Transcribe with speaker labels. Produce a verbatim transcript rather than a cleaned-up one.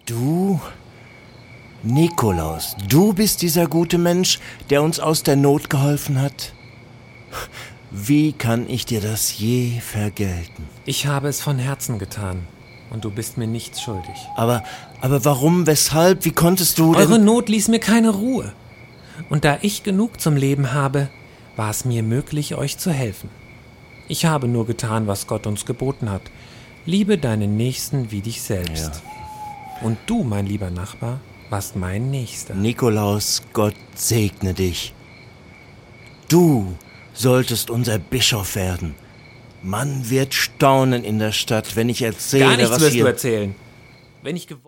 Speaker 1: Du? Nikolaus, du bist dieser gute Mensch, der uns aus der Not geholfen hat? Wie kann ich dir das je vergelten?
Speaker 2: Ich habe es von Herzen getan und du bist mir nichts schuldig.
Speaker 1: Aber, aber warum, weshalb, wie konntest du denn...
Speaker 2: Eure Not ließ mir keine Ruhe. Und da ich genug zum Leben habe, war es mir möglich, euch zu helfen. Ich habe nur getan, was Gott uns geboten hat. Liebe deinen Nächsten wie dich selbst.
Speaker 1: Ja.
Speaker 2: Und du, mein lieber Nachbar, warst mein Nächster.
Speaker 1: Nikolaus, Gott segne dich. Du solltest unser Bischof werden. Man wird staunen in der Stadt, wenn ich erzähle,
Speaker 2: Gar nichts
Speaker 1: was
Speaker 2: wirst
Speaker 1: hier...
Speaker 2: du erzählen. Wenn ich gewo-